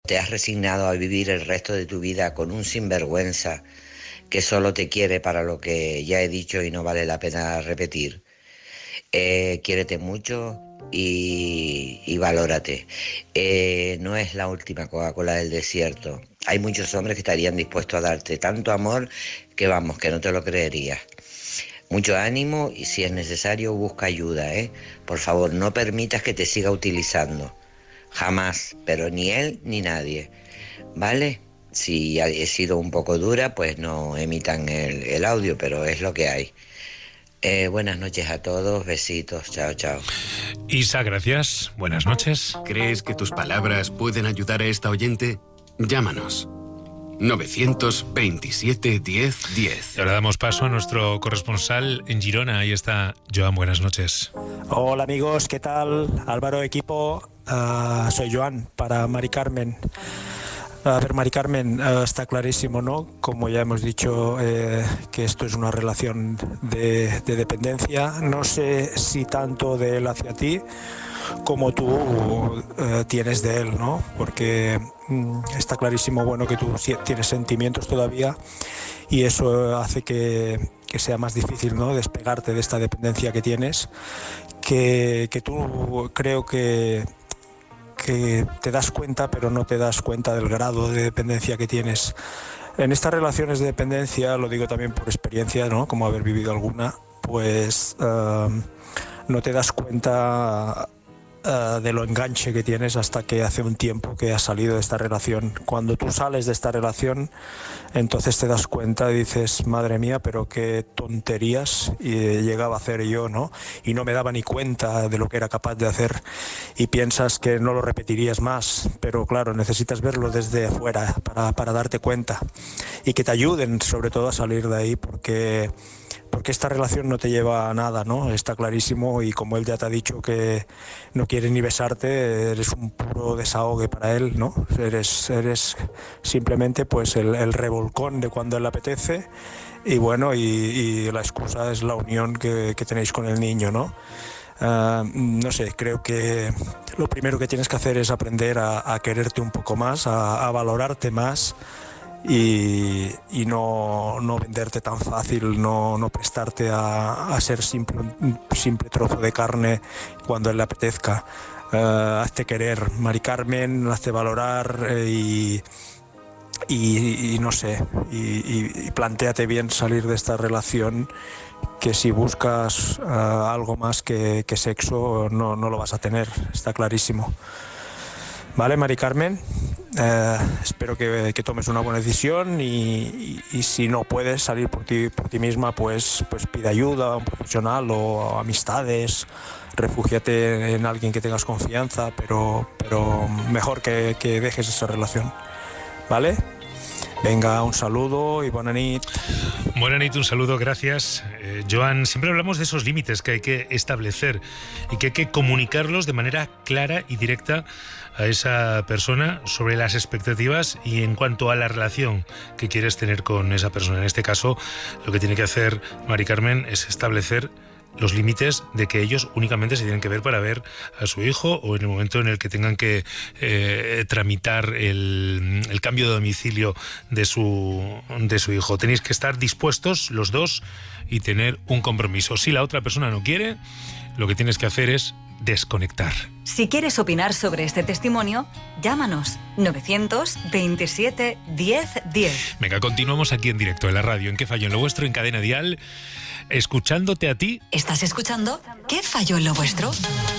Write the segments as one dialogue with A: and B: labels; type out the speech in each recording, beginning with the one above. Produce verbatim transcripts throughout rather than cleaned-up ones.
A: te has resignado a vivir el resto de tu vida con un sinvergüenza que solo te quiere para lo que ya he dicho y no vale la pena repetir. Eh, quiérete mucho y, y valórate. Eh, no es la última Coca-Cola del desierto. Hay muchos hombres que estarían dispuestos a darte tanto amor que vamos, que no te lo creerías. Mucho ánimo y si es necesario busca ayuda, ¿eh? Por favor, no permitas que te siga utilizando. Jamás, pero ni él ni nadie. ¿Vale? Si he sido un poco dura, pues no emitan el, el audio, pero es lo que hay. Eh, buenas noches a todos, besitos, chao, chao.
B: Isa, gracias, buenas noches.
C: ¿Crees que tus palabras pueden ayudar a esta oyente? Llámanos. novecientos veintisiete diez diez.
B: Y ahora damos paso a nuestro corresponsal en Girona. Ahí está Joan, buenas noches.
D: Hola amigos, ¿qué tal? Álvaro, equipo, uh, soy Joan para Mari Carmen. A ver, Mari Carmen, uh, está clarísimo, ¿no? Como ya hemos dicho, eh, que esto es una relación de, de dependencia. No sé si tanto de él hacia ti como tú uh, tienes de él, ¿no? Porque um, está clarísimo, bueno, que tú tienes sentimientos todavía y eso hace que, que sea más difícil, ¿no? Despegarte de esta dependencia que tienes, que, que tú creo que que te das cuenta, pero no te das cuenta del grado de dependencia que tienes. En estas relaciones de dependencia, lo digo también por experiencia, ¿no? Como haber vivido alguna, pues uh, no te das cuenta uh, de lo enganche que tienes hasta que hace un tiempo que has salido de esta relación. Cuando tú sales de esta relación, entonces te das cuenta y dices, madre mía, pero qué tonterías llegaba a hacer yo, ¿no? Y no me daba ni cuenta de lo que era capaz de hacer y piensas que no lo repetirías más, pero claro, necesitas verlo desde afuera para, para darte cuenta y que te ayuden sobre todo a salir de ahí porque... porque esta relación no te lleva a nada, ¿no? Está clarísimo y como él ya te ha dicho que no quiere ni besarte, eres un puro desahogue para él, ¿no? Eres, eres simplemente pues el, el revolcón de cuando él le apetece y bueno, y, y la excusa es la unión que, que tenéis con el niño, ¿no? Uh, no sé, creo que lo primero que tienes que hacer es aprender a, a quererte un poco más, a, a valorarte más. Y, y no, no venderte tan fácil, no, no prestarte a, a ser simple, un simple trozo de carne cuando él le apetezca. Uh, hazte querer, Mari Carmen, hazte valorar eh, y, y, y no sé, y, y, y plantéate bien salir de esta relación, que si buscas uh, algo más que, que sexo no, no lo vas a tener, está clarísimo. Vale, Mari Carmen, eh, espero que, que tomes una buena decisión y, y, y si no puedes salir por ti, por ti misma, pues, pues pide ayuda a un profesional o a amistades, refúgiate en alguien que tengas confianza, pero, pero mejor que, que dejes esa relación, ¿vale? Venga, un saludo y buena nit.
B: Buena nit, un saludo, gracias. Eh, Joan, siempre hablamos de esos límites que hay que establecer y que hay que comunicarlos de manera clara y directa a esa persona sobre las expectativas y en cuanto a la relación que quieres tener con esa persona. En este caso, lo que tiene que hacer Mari Carmen es establecer los límites de que ellos únicamente se tienen que ver para ver a su hijo o en el momento en el que tengan que eh, tramitar el, el cambio de domicilio de su, de su hijo. Tenéis que estar dispuestos los dos y tener un compromiso. Si la otra persona no quiere, lo que tienes que hacer es desconectar.
E: Si quieres opinar sobre este testimonio, llámanos novecientos veintisiete diez diez.
B: Venga, continuamos aquí en directo en la radio. ¿En qué falló en lo vuestro? En Cadena Dial, escuchándote a ti.
E: ¿Estás escuchando? ¿Qué falló en lo vuestro?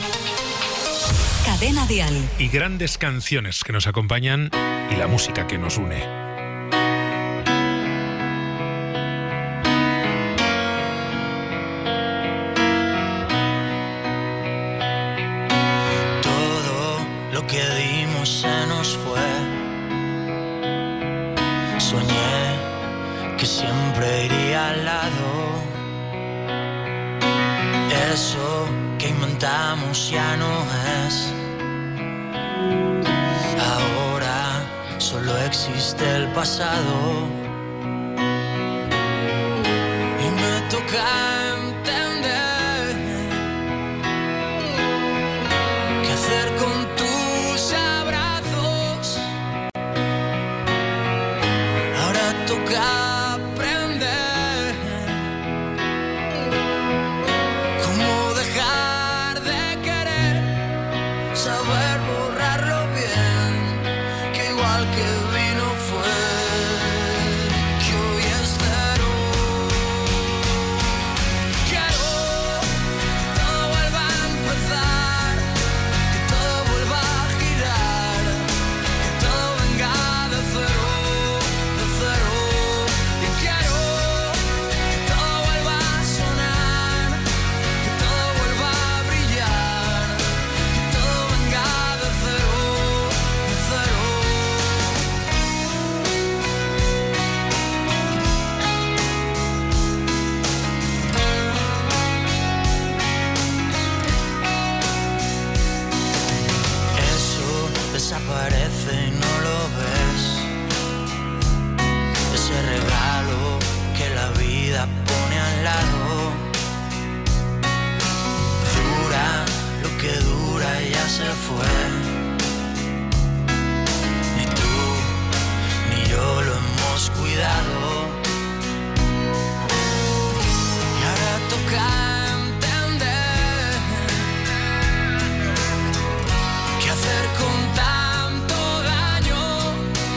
E: Cadena Dial.
B: Y grandes canciones que nos acompañan y la música que nos une.
F: Que dimos se nos fue. Soñé que siempre iría al lado. Eso que inventamos ya no es. Ahora solo existe el pasado. Y me toca entender qué hacer con toca aprender cómo dejar de querer, saber borrarlo bien, que igual que vino fue, que hoy es cero. Quiero que todo vuelva a empezar, que todo vuelva a girar, que todo venga de cero, de cero. Y quiero que todo vuelva a sonar, que todo vuelva a brillar, que todo venga de cero, de cero. Eso desaparece y no lo ves. Ese regalo que la vida pone al lado. Dura lo que dura y ya se fue. Ni tú ni yo lo hemos cuidado. Y ahora toca entender qué hacer con tanto daño.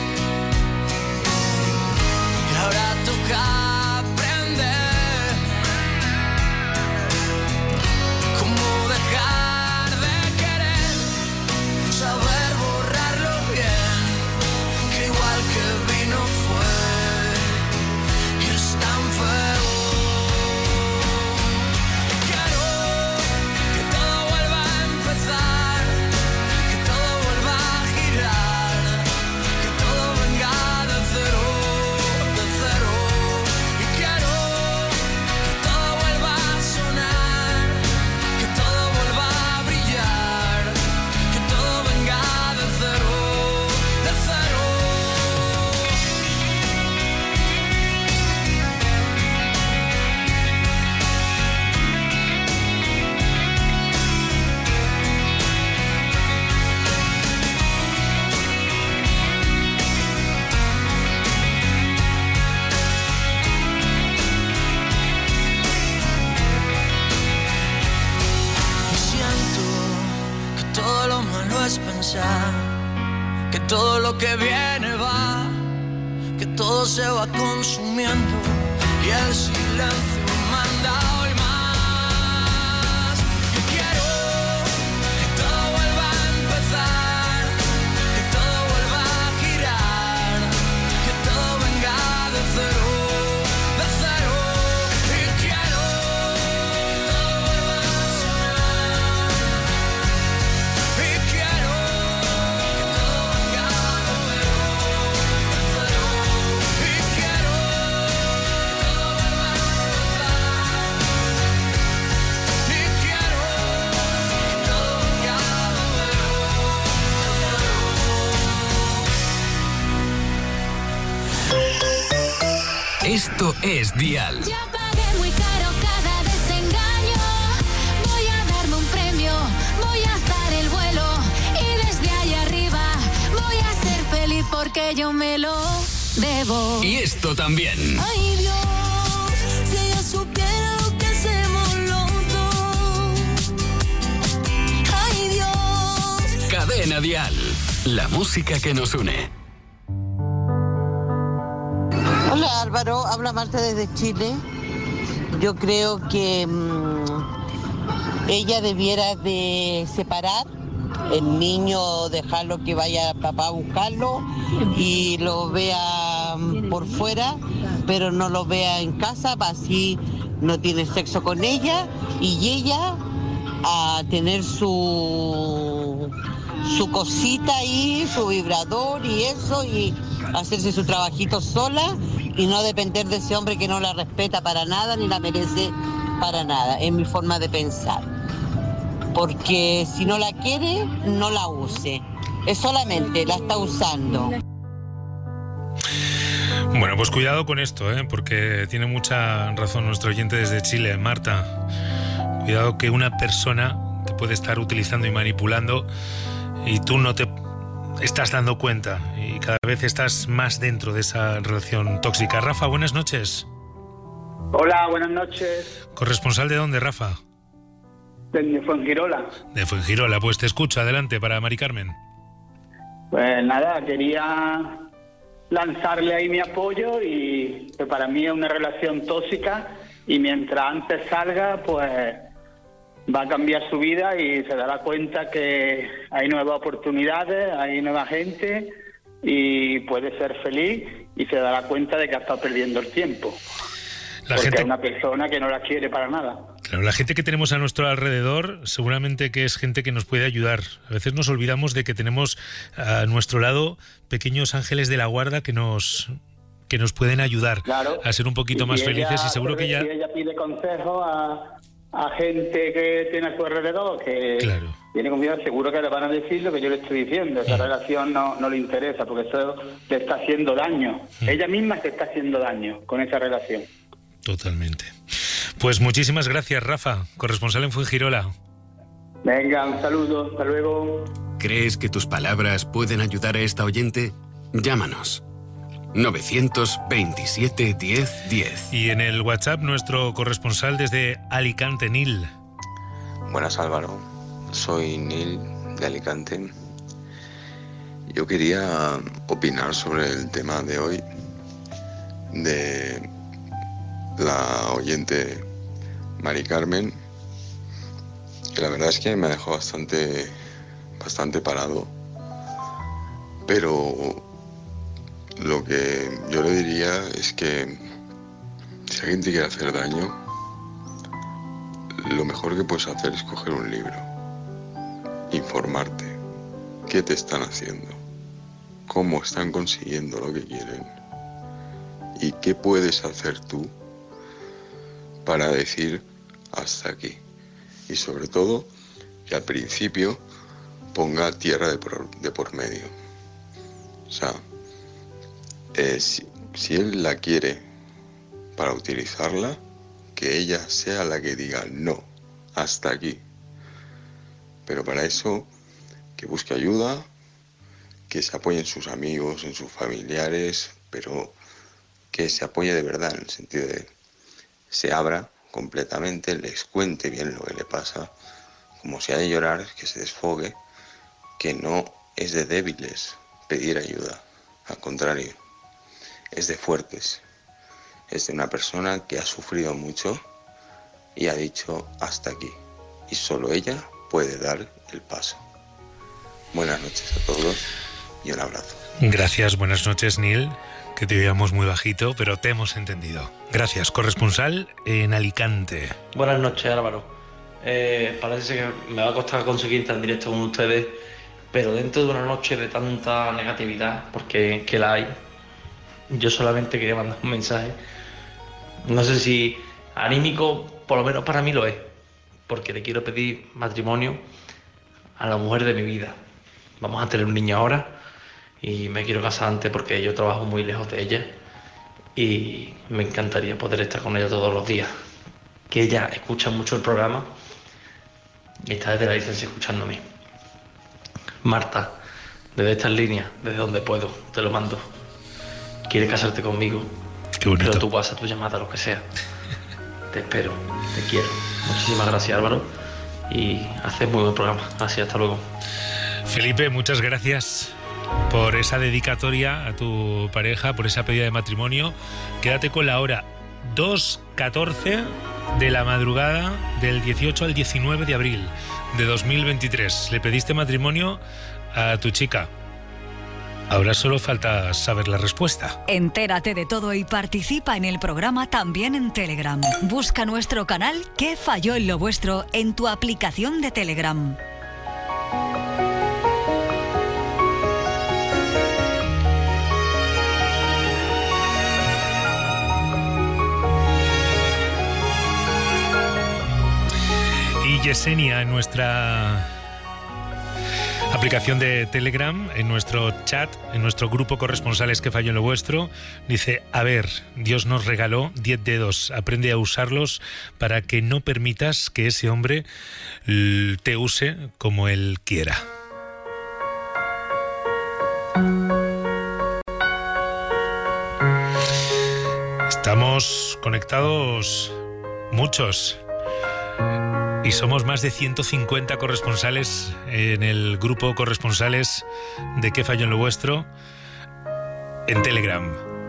F: Y ahora toca aprender cómo dejar de querer, saber borrarlo bien, que igual que vino fue, y es tan feo. Quiero que todo vuelva a empezar, que todo vuelva a girar, que todo venga de cero, de cero. Y quiero que todo vuelva a sonar, que todo vuelva a brillar, que todo venga de cero, de cero. Y siento que todo lo malo es pensar que todo lo que viene va, que todo se va consumiendo y el silencio manda hoy más. Y quiero que todo vuelva a empezar, que todo vuelva a girar, que todo venga de cero, de cero. Y quiero que todo vuelva a sonar, y quiero que todo venga de cero, de cero. Y quiero que todo vuelva a empezar, y quiero que todo venga de cero, de cero.
C: Esto es Dial.
G: Ya pagué muy caro cada desengaño. Voy a darme un premio, voy a dar el vuelo y desde allá arriba voy a ser feliz porque yo me lo debo.
C: Y esto también.
G: Ay Dios, si ella supiera lo que hacemos los dos. Ay Dios.
C: Cadena Dial. La música que nos une.
H: Hola Álvaro, habla Marta desde Chile. Yo creo que mmm, ella debiera de separar el niño, dejarlo que vaya papá a buscarlo y lo vea mm, por fuera, pero no lo vea en casa, así no tiene sexo con ella y ella a tener su su cosita ahí, su vibrador y eso, y hacerse su trabajito sola y no depender de ese hombre que no la respeta para nada ni la merece para nada. Es mi forma de pensar. Porque si no la quiere, no la use. Es solamente, la está usando.
B: Bueno, pues cuidado con esto, ¿eh? Porque tiene mucha razón nuestro oyente desde Chile, Marta. Cuidado que una persona te puede estar utilizando y manipulando y tú no te estás dando cuenta y cada vez estás más dentro de esa relación tóxica. Rafa, buenas noches.
I: Hola, buenas noches.
B: ¿Corresponsal de dónde, Rafa?
I: De Fuengirola.
B: De Fuengirola, pues te escucho, adelante para Mari Carmen.
I: Pues nada, quería lanzarle ahí mi apoyo y que para mí es una relación tóxica y mientras antes salga, pues va a cambiar su vida y se dará cuenta que hay nuevas oportunidades, hay nueva gente y puede ser feliz y se dará cuenta de que ha estado perdiendo el tiempo.
B: La
I: porque
B: gente...
I: es una persona que no la quiere para nada.
B: Claro, la gente que tenemos a nuestro alrededor seguramente que es gente que nos puede ayudar. A veces nos olvidamos de que tenemos a nuestro lado pequeños ángeles de la guarda que nos que nos pueden ayudar
I: claro.
B: a ser un poquito
I: y
B: más
I: si
B: felices
I: ella,
B: y seguro que ya...
I: Si ella pide consejos a, a gente que tiene a su alrededor, que
B: claro.
I: tiene confianza, seguro que le van a decir lo que yo le estoy diciendo. Esa mm. relación no, no le interesa porque eso le está haciendo daño. Mm. Ella misma se está haciendo daño con esa relación.
B: Totalmente. Pues muchísimas gracias, Rafa, corresponsal en Fuengirola.
I: Venga, un saludo, hasta luego.
C: ¿Crees que tus palabras pueden ayudar a esta oyente? Llámanos. novecientos veintisiete diez diez.
B: Y en el WhatsApp, nuestro corresponsal desde Alicante, Nil.
J: Buenas, Álvaro. Soy Nil, de Alicante. Yo quería opinar sobre el tema de hoy, de la oyente Mari Carmen, que la verdad es que me dejó bastante, bastante parado. Pero lo que yo le diría es que si alguien te quiere hacer daño, lo mejor que puedes hacer es coger un libro, informarte qué te están haciendo, cómo están consiguiendo lo que quieren y qué puedes hacer tú para decir hasta aquí. Y sobre todo que al principio ponga tierra de por, de por medio. O sea, eh, si, si él la quiere para utilizarla, que ella sea la que diga no, hasta aquí. Pero para eso que busque ayuda, que se apoye en sus amigos, en sus familiares, pero que se apoye de verdad, en el sentido de se abra completamente, les cuente bien lo que le pasa, como si ha de llorar, que se desfogue, que no es de débiles pedir ayuda, al contrario, es de fuertes, es de una persona que ha sufrido mucho y ha dicho hasta aquí, y solo ella puede dar el paso. Buenas noches a todos y un abrazo.
B: Gracias, buenas noches, Neil. Que te oíamos muy bajito, pero te hemos entendido. Gracias, corresponsal en Alicante.
K: Buenas noches, Álvaro. Eh, parece que me va a costar conseguir estar en directo con ustedes, pero dentro de una noche de tanta negatividad, porque que la hay, yo solamente quería mandar un mensaje. No sé si anímico, por lo menos para mí lo es, porque le quiero pedir matrimonio a la mujer de mi vida. Vamos a tener un niño ahora y me quiero casar antes porque yo trabajo muy lejos de ella y me encantaría poder estar con ella todos los días. Que ella escucha mucho el programa y está desde la licencia escuchándome. Marta, desde estas líneas, desde donde puedo, te lo mando. ¿Quieres casarte conmigo?
B: Qué bonito.
K: Pero tú WhatsApp, tu llamada, lo que sea. Te espero, te quiero. Muchísimas gracias, Álvaro, y haces muy buen programa. Así, hasta luego.
B: Felipe, muchas gracias por esa dedicatoria a tu pareja, por esa pedida de matrimonio. Quédate con la hora dos catorce de la madrugada del dieciocho al diecinueve de abril de dos mil veintitrés. Le pediste matrimonio a tu chica. Ahora solo falta saber la respuesta.
E: Entérate de todo y participa en el programa también en Telegram. Busca nuestro canal ¿Qué falló en lo vuestro? En tu aplicación de Telegram.
B: Y Yesenia, en nuestra aplicación de Telegram, en nuestro chat, en nuestro grupo corresponsales que falló en lo vuestro, dice: a ver, Dios nos regaló diez dedos, aprende a usarlos para que no permitas que ese hombre te use como él quiera. Estamos conectados muchos y somos más de ciento cincuenta corresponsales en el grupo Corresponsales de ¿Qué falló en lo vuestro? En Telegram.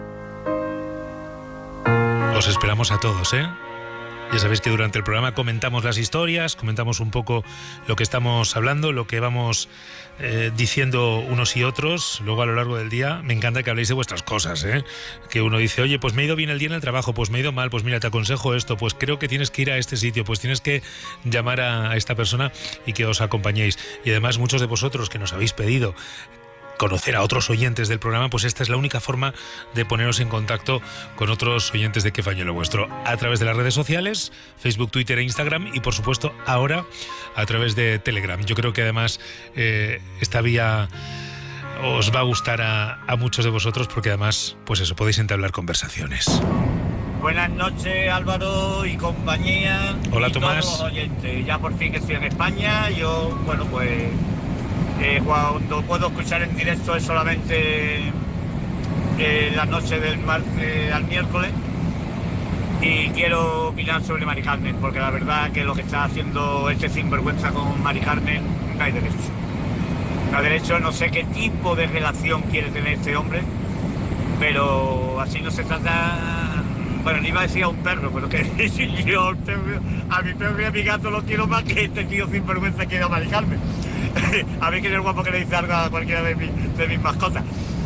B: Os esperamos a todos, ¿eh? Ya sabéis que durante el programa comentamos las historias, comentamos un poco lo que estamos hablando, lo que vamos eh, diciendo unos y otros. Luego a lo largo del día me encanta que habléis de vuestras cosas, ¿eh? Que uno dice, oye, pues me he ido bien el día en el trabajo, pues me he ido mal, pues mira, te aconsejo esto, pues creo que tienes que ir a este sitio, pues tienes que llamar a esta persona y que os acompañéis. Y además muchos de vosotros que nos habéis pedido conocer a otros oyentes del programa, pues esta es la única forma de poneros en contacto con otros oyentes de ¿Qué falló en lo vuestro? A través de las redes sociales, Facebook, Twitter e Instagram, y por supuesto ahora a través de Telegram. Yo creo que además eh, esta vía os va a gustar a, a muchos de vosotros, porque además, pues eso, podéis entablar conversaciones.
L: Buenas noches, Álvaro y compañía.
B: Hola,
L: y
B: Tomás.
L: Todos los oyentes. Ya por fin que estoy en España. Yo, bueno, pues Eh, cuando puedo escuchar en directo es solamente eh, la noche del martes al miércoles, y quiero opinar sobre Mari Carmen, porque la verdad que lo que está haciendo este sinvergüenza con Mari Carmen no hay derecho. No hay derecho, no sé qué tipo de relación quiere tener este hombre, pero así no se trata. Bueno, le iba a decir a un perro, pero que yo el perro, a mi perro y a mi gato lo quiero más que este tío sinvergüenza quiere a Mari Carmen. A ver quién es el guapo que le dice algo a cualquiera de, mi, de mis mascotas.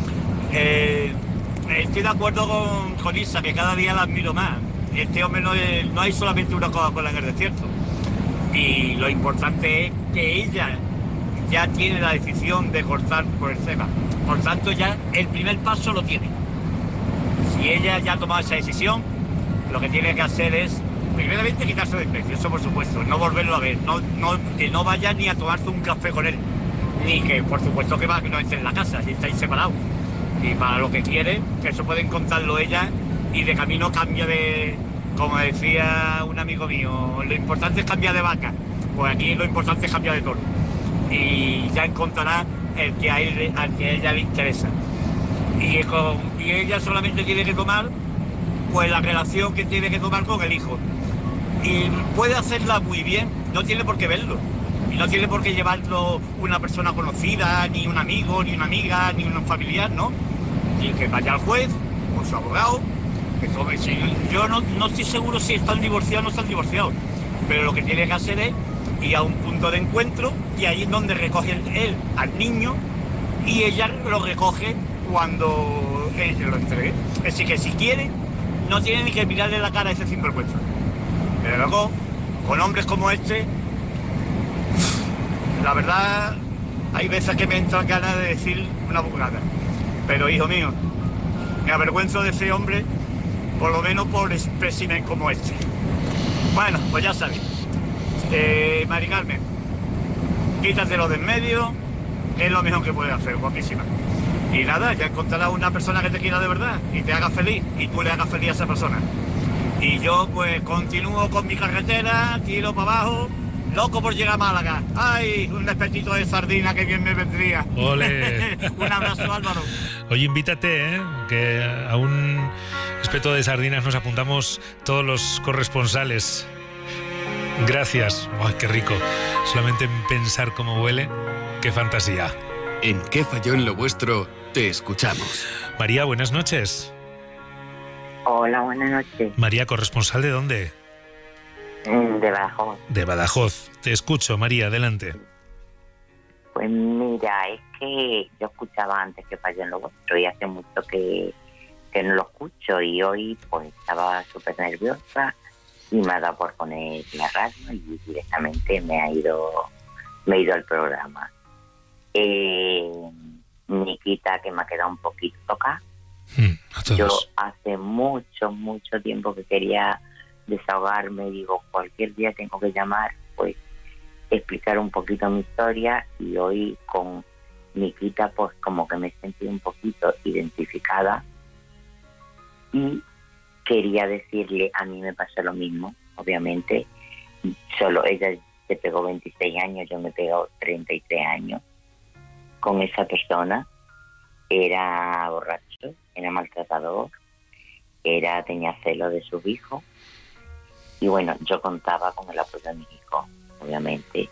L: Eh, estoy de acuerdo con, con Isa, que cada día la admiro más. Este hombre no, es, no hay solamente una Coca-Cola en el desierto. Y lo importante es que ella ya tiene la decisión de cortar por el tema. Por tanto, ya el primer paso lo tiene. Si ella ya ha tomado esa decisión, lo que tiene que hacer es, primeramente, quitarse de precio, eso por supuesto, no volverlo a ver, no, no, que no vaya ni a tomarse un café con él, ni que por supuesto que va que no esté en la casa, si estáis separados. Y para lo que quiere, que eso pueden contarlo ella, y de camino cambia de, como decía un amigo mío, lo importante es cambiar de vaca, pues aquí lo importante es cambiar de toro. Y ya encontrará el que a, él, al que a ella le interesa. Y, con, y ella solamente tiene que tomar pues la relación que tiene que tomar con el hijo. Y puede hacerla muy bien, no tiene por qué verlo. Y no tiene por qué llevarlo una persona conocida, ni un amigo, ni una amiga, ni un familiar, ¿no? Y que vaya al juez, con su abogado, que tome. Si, yo no, no estoy seguro si están divorciados o no están divorciados, pero lo que tiene que hacer es ir a un punto de encuentro, y ahí es donde recoge él al niño, y ella lo recoge cuando él lo entregue. Así que si quiere, no tiene ni que mirarle la cara a ese sinvergüenza. Pero luego, con hombres como este, la verdad, hay veces que me entran ganas de decir una burrada. Pero, hijo mío, me avergüenzo de ese hombre, por lo menos por espécimen como este. Bueno, pues ya sabéis. Eh, Mari Carmen, quítatelo de en medio, que es lo mejor que puedes hacer, guapísima. Y nada, ya encontrarás una persona que te quiera de verdad y te haga feliz, y tú le hagas feliz a esa persona. Y yo pues continúo con mi carretera, tiro para abajo, loco por llegar a Málaga. ¡Ay! Un espetito de sardina que bien me vendría.
B: ¡Ole!
L: Un abrazo, Álvaro.
B: Oye, invítate, ¿eh? Que a un espeto de sardinas nos apuntamos todos los corresponsales. Gracias. ¡Ay, qué rico! Solamente pensar cómo huele, qué fantasía.
C: En ¿Qué falló en lo vuestro? Te escuchamos.
B: María, buenas noches.
M: Hola, buenas noches.
B: María, ¿corresponsal de dónde?
M: De Badajoz.
B: De Badajoz. Te escucho, María, adelante.
M: Pues mira, es que yo escuchaba antes ¿Qué falló en lo vuestro? Y hace mucho que, que no lo escucho, y hoy pues estaba súper nerviosa y me ha dado por poner la radio y directamente me ha ido, me he ido al programa. Eh, Nikita, que me ha quedado un poquito tocada.
B: Hmm,
M: yo hace mucho, mucho tiempo que quería desahogarme, digo, cualquier día tengo que llamar, pues explicar un poquito mi historia, y hoy con Nikita pues como que me he sentido un poquito identificada, y quería decirle, a mí me pasó lo mismo, obviamente, solo ella se pegó veintiséis años, yo me he pegado treinta y tres años con esa persona. Era borracho, era maltratador, era, tenía celos de sus hijos. Y bueno, yo contaba con el apoyo de mis hijos, obviamente.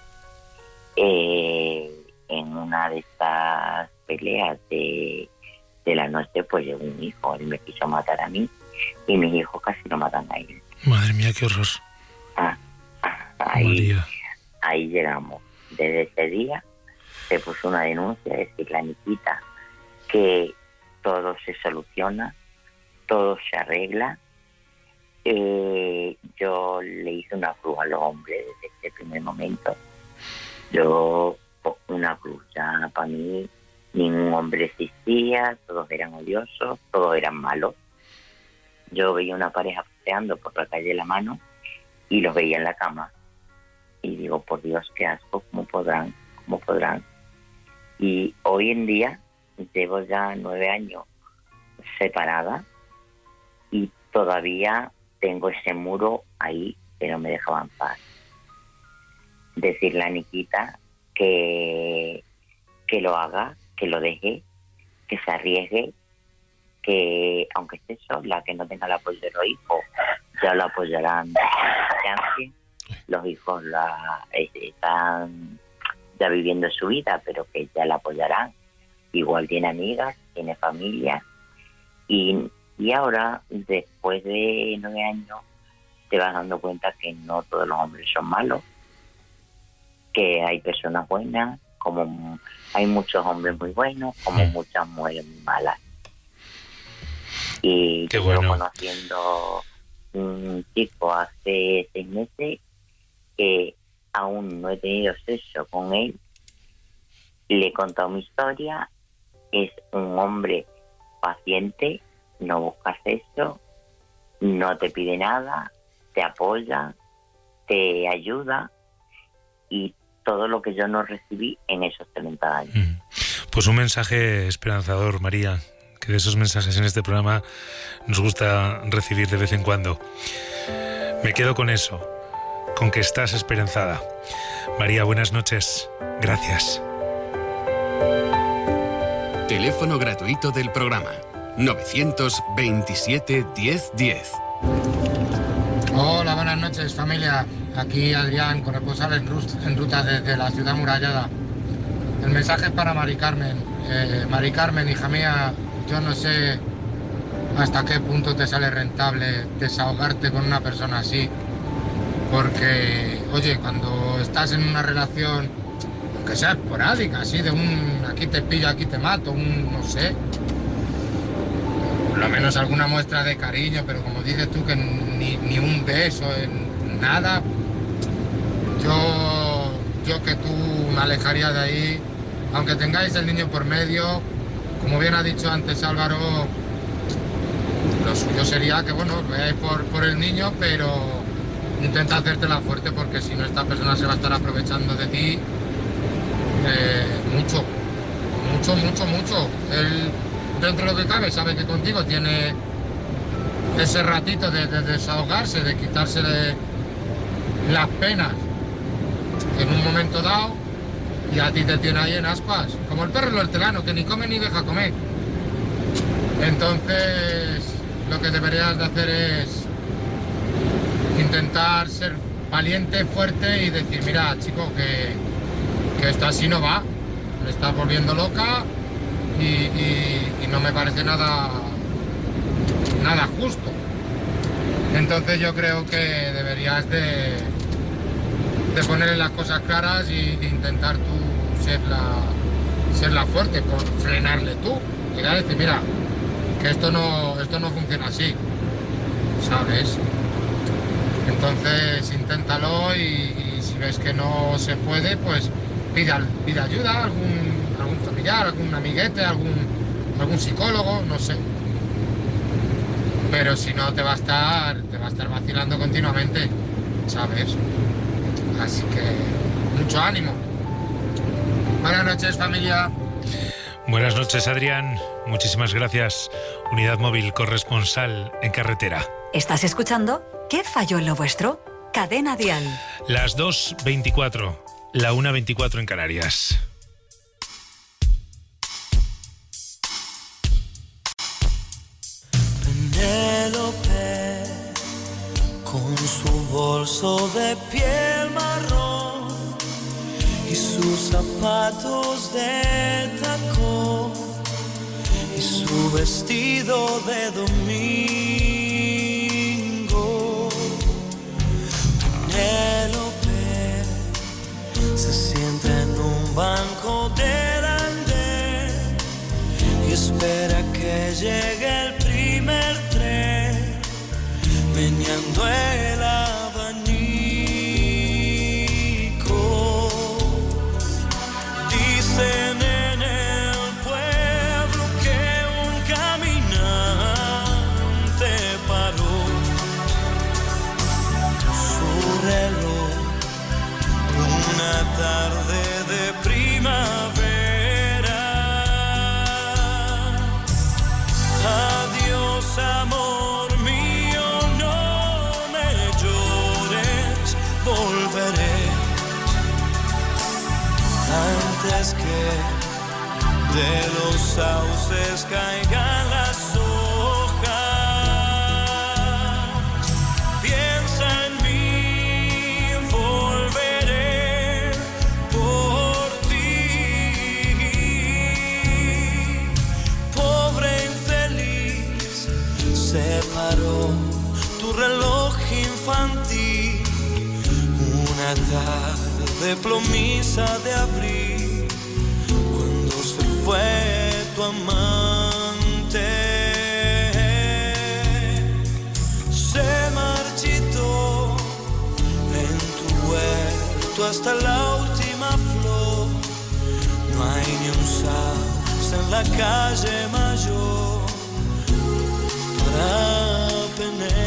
M: Eh, en una de estas peleas de, de la noche, pues llegó un hijo, él me quiso matar a mí y mis hijos casi lo matan a él.
B: Madre mía, qué horror.
M: Ah, ah, ahí, ahí llegamos. Desde ese día se puso una denuncia, es decir, la Nikita, que todo se soluciona, todo se arregla. Eh, yo le hice una cruz a los hombres desde ese primer momento. Yo, una cruz, ya para mí ningún hombre existía, todos eran odiosos, todos eran malos. Yo veía una pareja paseando por la calle La Mano y los veía en la cama y digo, por Dios, qué asco, ¿cómo podrán? ¿Cómo podrán? Y hoy en día llevo ya nueve años separada y todavía tengo ese muro ahí que no me dejaba en paz. Decirle a Nikita que, que lo haga, que lo deje, que se arriesgue, que aunque esté sola, que no tenga el apoyo de los hijos, ya lo apoyarán. Los hijos la, están ya viviendo su vida, pero que ya la apoyarán. Igual tiene amigas, tiene familia. Y, y ahora, después de nueve años, te vas dando cuenta que no todos los hombres son malos, que hay personas buenas, como hay muchos hombres muy buenos, como muchas mujeres muy malas. Y
B: Qué
M: yo
B: bueno.
M: conociendo un chico hace seis meses que aún no he tenido sexo con él, le he contado mi historia, es un hombre paciente, no busca sexo, no te pide nada, te apoya, te ayuda y todo lo que yo no recibí en esos treinta años.
B: Pues un mensaje esperanzador, María, que de esos mensajes en este programa nos gusta recibir de vez en cuando. Me quedo con eso, con que estás esperanzada. María, buenas noches. Gracias.
C: Teléfono gratuito del programa novecientos veintisiete diez diez.
N: Hola, buenas noches, familia. Aquí Adrián, corresponsal en, Rus- en ruta desde la ciudad murallada. El mensaje es para Mari Carmen. Eh, Mari Carmen, hija mía, yo no sé hasta qué punto te sale rentable desahogarte con una persona así. Porque, oye, cuando estás en una relación, aunque sea esporádica, así de un aquí te pillo, aquí te mato, un no sé, por lo menos alguna muestra de cariño, pero como dices tú, que ni, ni un beso, en nada, yo, yo que tú me alejaría de ahí, aunque tengáis el niño por medio, como bien ha dicho antes Álvaro, lo suyo sería que, bueno, veáis por, por el niño, pero intenta hacértela fuerte, porque si no esta persona se va a estar aprovechando de ti eh, mucho, mucho, mucho, mucho. Él, dentro de lo que cabe, sabe que contigo tiene ese ratito de, de desahogarse, de quitarse de las penas en un momento dado, y a ti te tiene ahí en aspas, como el perro el hortelano, que ni come ni deja comer. Entonces, lo que deberías de hacer es intentar ser valiente, fuerte y decir, mira, chico, que, que esto así no va, me estás volviendo loca y, y, y no me parece nada, nada justo. Entonces yo creo que deberías de, de ponerle las cosas claras y de intentar tú ser la, ser la fuerte, por frenarle tú. Llegar a decir, mira, que esto no, esto no funciona así, ¿sabes? Entonces inténtalo y, y si ves que no se puede, pues pide, pide ayuda a algún, algún familiar, algún amiguete, algún, algún psicólogo, no sé. Pero si no te va a estar, te va a estar vacilando continuamente, ¿sabes? Así que mucho ánimo. Buenas noches, familia.
B: Buenas noches, Adrián. Muchísimas gracias. Unidad móvil corresponsal en carretera.
E: ¿Estás escuchando? ¿Qué falló en lo vuestro? Cadena Dial.
B: Las dos veinticuatro, la una veinticuatro en Canarias.
F: Pendiente bolso de piel marrón y sus zapatos de tacón y su vestido de domingo. Penélope se sienta en un banco del andén y espera que llegue el primer tren, meneando el abanico. Dicen en el pueblo que un caminante paró su reloj una tarde de primavera. Adiós, amor mío, no me llores, volveré antes que de los sauces caigan las hojas. Piensa en mí, volveré por ti. Pobre infeliz, se paró tu reloj infantil una tarde plomiza de abril, cuando se fue tu amante. Se marchitó en tu huerto hasta la última flor. No hay ni un sauce en la calle mayor para Penélope.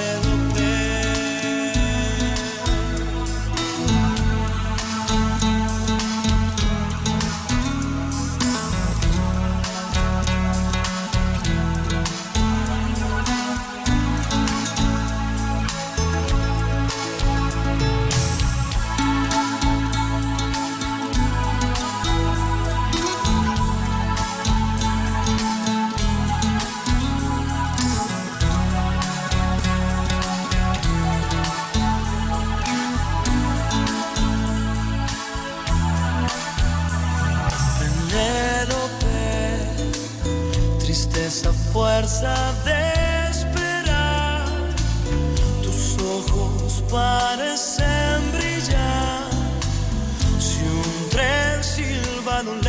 F: Esa fuerza de esperar, tus ojos parecen brillar. Si un tren silba a lo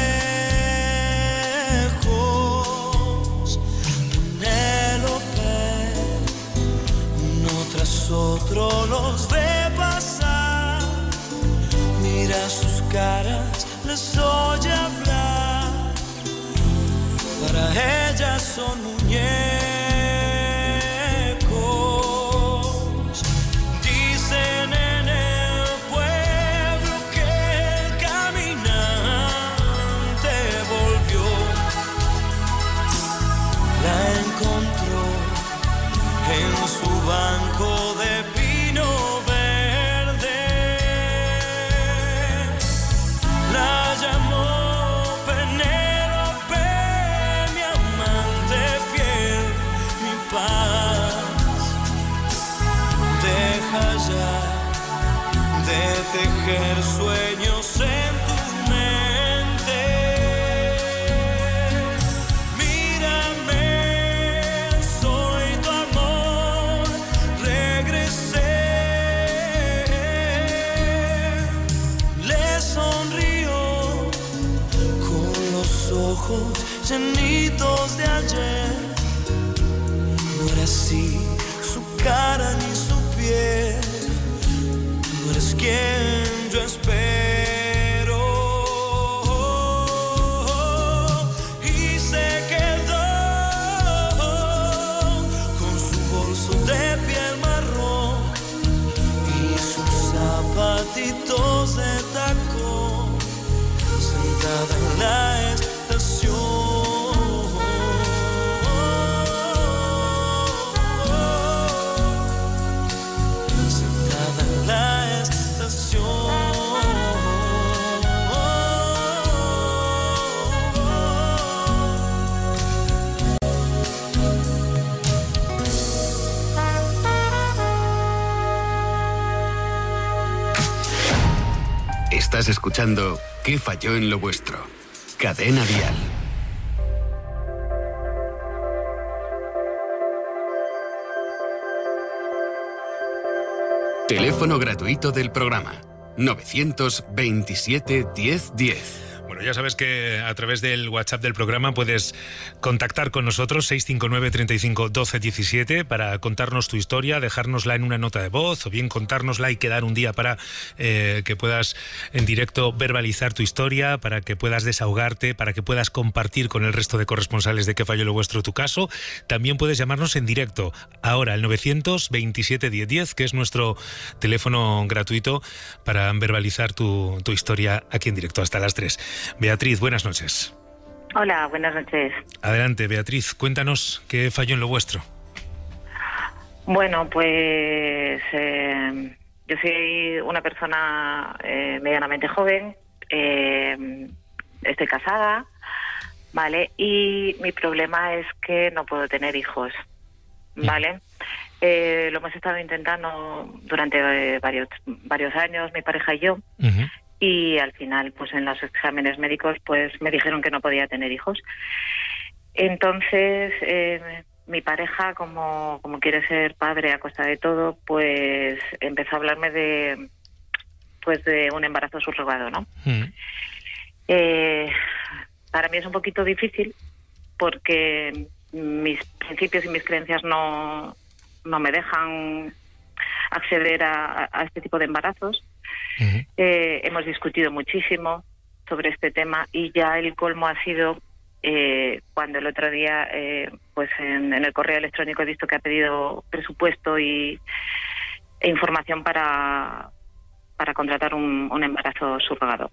F: lejos, Penélope, uno tras otro los ve pasar. Mira sus caras, les oye hablar. Para ellas son muñecos. Dicen en el pueblo que el caminante volvió. La encontró en su banco de pino verde. La llamó de tejer sueños en tu mente. Mírame, soy tu amor, regresé. Le sonrió con los ojos llenitos de ayer. No era así su cara ni su piel. Tú eres quien yo espero. Y se quedó con su bolso de piel marrón y sus zapatitos de tacón, sentada en la estación.
C: Estás escuchando ¿Qué falló en lo vuestro? Cadena Dial. Teléfono gratuito del programa novecientos veintisiete diez diez.
B: Bueno, ya sabes que a través del WhatsApp del programa puedes contactar con nosotros seis cinco nueve, treinta y cinco, doce diecisiete para contarnos tu historia, dejárnosla en una nota de voz o bien contárnosla y quedar un día para eh, que puedas en directo verbalizar tu historia, para que puedas desahogarte, para que puedas compartir con el resto de corresponsales de Qué falló lo vuestro tu caso. También puedes llamarnos en directo ahora al novecientos veintisiete diez diez, que es nuestro teléfono gratuito para verbalizar tu, tu historia aquí en directo hasta las tres. Beatriz, buenas noches.
O: Hola, buenas noches.
B: Adelante, Beatriz, cuéntanos qué falló en lo vuestro.
O: Bueno, pues eh, yo soy una persona eh, medianamente joven, eh, estoy casada, ¿vale? Y mi problema es que no puedo tener hijos, ¿vale? Eh, lo hemos estado intentando durante eh, varios, varios años, mi pareja y yo. Uh-huh. Y al final, pues en los exámenes médicos, pues me dijeron que no podía tener hijos. Entonces, eh, mi pareja, como, como quiere ser padre a costa de todo, pues empezó a hablarme de, pues de un embarazo subrogado, ¿no? Mm. Eh, para mí es un poquito difícil porque mis principios y mis creencias no, no me dejan acceder a, a este tipo de embarazos. Uh-huh. Eh, hemos discutido muchísimo sobre este tema y ya el colmo ha sido eh, cuando el otro día eh, pues en, en el correo electrónico he visto que ha pedido presupuesto y e información para para contratar un, un embarazo subrogado.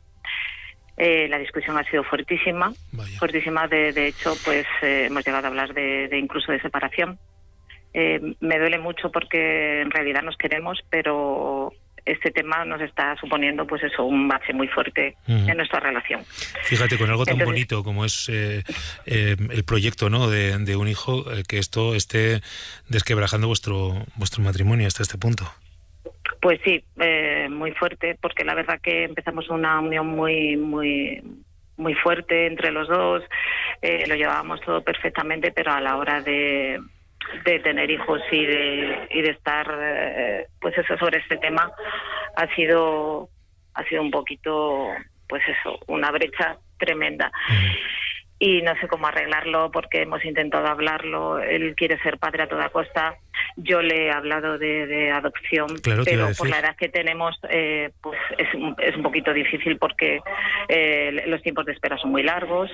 O: Eh, la discusión ha sido fuertísima, Vaya. fuertísima de, de hecho pues eh, hemos llegado a hablar de, de incluso de separación. Eh, me duele mucho porque en realidad nos queremos, pero este tema nos está suponiendo pues eso, un bache muy fuerte uh-huh. en nuestra relación.
B: Fíjate, con algo tan Entonces, bonito como es eh, eh, el proyecto, ¿no?, de, de un hijo, eh, que esto esté desquebrajando vuestro vuestro matrimonio hasta este punto.
O: Pues sí, eh, muy fuerte, porque la verdad que empezamos una unión muy muy muy fuerte entre los dos, eh, lo llevábamos todo perfectamente, pero a la hora de de tener hijos y de y de estar eh, pues eso sobre este tema ha sido ha sido un poquito pues eso, una brecha tremenda. Mm. Y no sé cómo arreglarlo porque hemos intentado hablarlo, él quiere ser padre a toda costa, yo le he hablado de, de adopción, claro, pero por la edad que tenemos eh, pues es, es un poquito difícil porque eh, los tiempos de espera son muy largos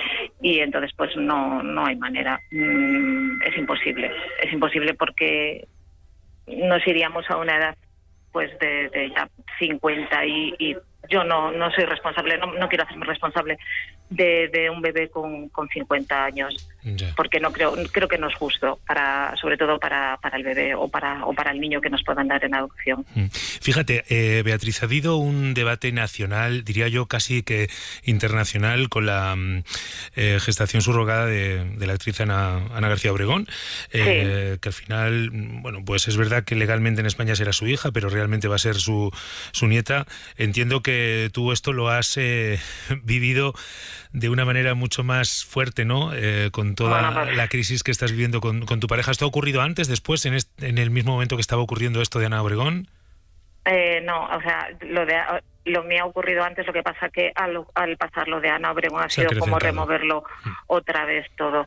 O: y entonces pues no no hay manera, mm, es imposible, es imposible porque nos iríamos a una edad pues de, de ya cincuenta y, y yo no no soy responsable, no, no quiero hacerme responsable de, de un bebé con, con cincuenta años, ya. porque no creo creo que no es justo para sobre todo para, para el bebé o para o para el niño que nos puedan dar en adopción.
B: Fíjate, eh, Beatriz, ha habido un debate nacional, diría yo casi que internacional, con la eh, gestación subrogada de, de la actriz Ana, Ana García Obregón, eh, sí. que al final, bueno, pues es verdad que legalmente en España será su hija, pero realmente va a ser su, su nieta. Entiendo que tú esto lo has eh, vivido de una manera mucho más fuerte, ¿no? Eh, con toda bueno, pues, la crisis que estás viviendo con, con tu pareja. ¿Esto ha ocurrido antes, después, en, este, en el mismo momento que estaba ocurriendo esto de Ana Obregón?
O: Eh, no, o sea, lo de lo mío ha ocurrido antes, lo que pasa que al, al pasar lo de Ana Obregón ha sido como removerlo mm. otra vez todo.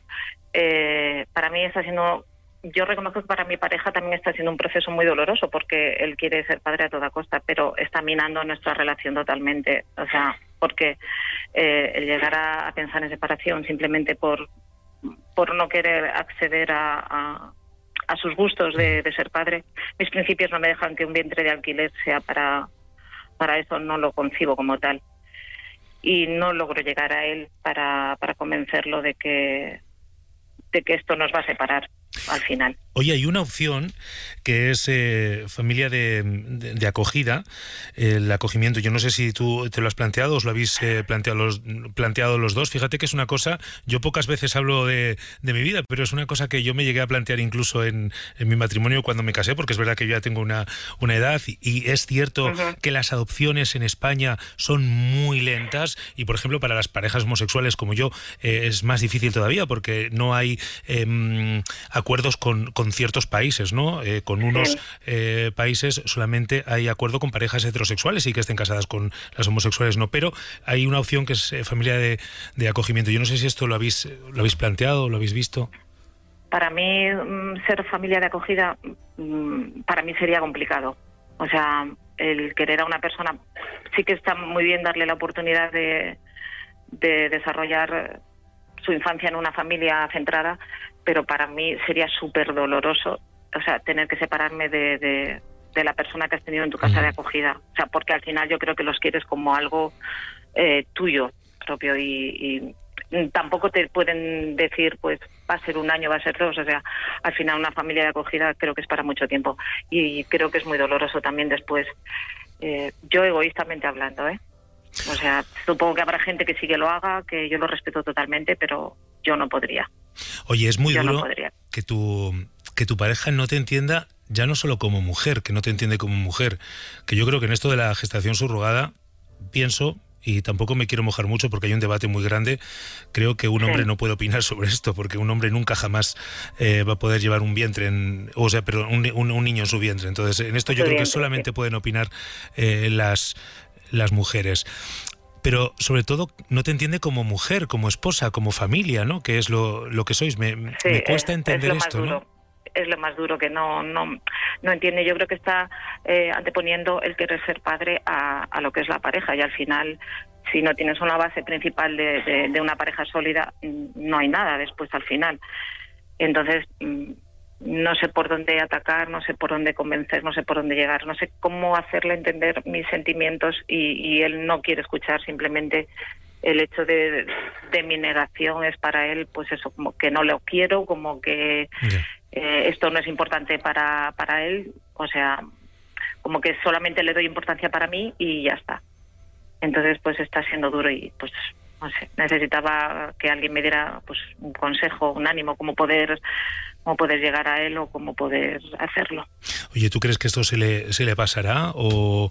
O: Eh, para mí está siendo... Yo reconozco que para mi pareja también está siendo un proceso muy doloroso porque él quiere ser padre a toda costa, pero está minando nuestra relación totalmente. O sea, porque eh, el llegar a, a pensar en separación simplemente por por no querer acceder a, a, a sus gustos de, de ser padre. Mis principios no me dejan que un vientre de alquiler sea para, para eso, no lo concibo como tal. Y no logro llegar a él para, para convencerlo de que, de que esto nos va a separar. al final.
B: Oye, hay una opción que es eh, familia de, de, de acogida, eh, el acogimiento. Yo no sé si tú te lo has planteado, os lo habéis eh, planteado, los, planteado los dos. Fíjate que es una cosa, yo pocas veces hablo de, de mi vida, pero es una cosa que yo me llegué a plantear incluso en, en mi matrimonio cuando me casé, porque es verdad que yo ya tengo una, una edad y, y es cierto uh-huh. que las adopciones en España son muy lentas y, por ejemplo, para las parejas homosexuales como yo eh, es más difícil todavía porque no hay eh, acuerdos con, con ciertos países, ¿no? Eh, con unos sí. eh, países solamente hay acuerdo con parejas heterosexuales y que estén casadas, con las homosexuales no, pero hay una opción que es eh, familia de, de acogimiento. Yo no sé si esto lo habéis, lo habéis planteado, lo habéis visto.
O: Para mí, ser familia de acogida, para mí sería complicado. O sea, el querer a una persona, sí que está muy bien darle la oportunidad de, de desarrollar su infancia en una familia centrada, pero para mí sería súper doloroso, o sea, tener que separarme de, de, de la persona que has tenido en tu casa de acogida. O sea, porque al final yo creo que los quieres como algo eh, tuyo propio y, y tampoco te pueden decir, pues, va a ser un año, va a ser dos. O sea, al final una familia de acogida creo que es para mucho tiempo y creo que es muy doloroso también después. Eh, yo egoístamente hablando, ¿eh? O sea, supongo que habrá gente que sí que lo haga, que yo lo respeto totalmente, pero yo no podría.
B: Oye, es muy
O: yo
B: duro
O: no podría.
B: que tu, que tu pareja no te entienda ya no solo como mujer, que no te entiende como mujer, que yo creo que en esto de la gestación subrogada pienso, y tampoco me quiero mojar mucho porque hay un debate muy grande, creo que un hombre sí. no puede opinar sobre esto, porque un hombre nunca jamás eh, va a poder llevar un vientre, en, o sea, perdón, un, un, un niño en su vientre. Entonces, en esto yo su creo vientre, que solamente sí. pueden opinar eh, las... las mujeres, pero sobre todo no te entiende como mujer, como esposa, como familia, ¿no? Que es lo, lo que sois. Me,
O: sí,
B: me cuesta
O: es,
B: entender
O: es
B: esto,
O: duro.
B: ¿no?
O: Es lo más duro, que no no no entiende. Yo creo que está eh, anteponiendo el querer ser padre a, a lo que es la pareja, y al final, si no tienes una base principal de, de, de una pareja sólida, no hay nada después al final. Entonces, no sé por dónde atacar, no sé por dónde convencer, no sé por dónde llegar, no sé cómo hacerle entender mis sentimientos y, y él no quiere escuchar. Simplemente el hecho de, de mi negación es para él, pues eso, como que no lo quiero, como que yeah. eh, esto no es importante para, para él, o sea, como que solamente le doy importancia para mí y ya está. Entonces, pues está siendo duro y pues no sé, necesitaba que alguien me diera pues un consejo, un ánimo, cómo poder cómo poder llegar a él o cómo poder hacerlo.
B: Oye, ¿tú crees que esto se le se le pasará o...?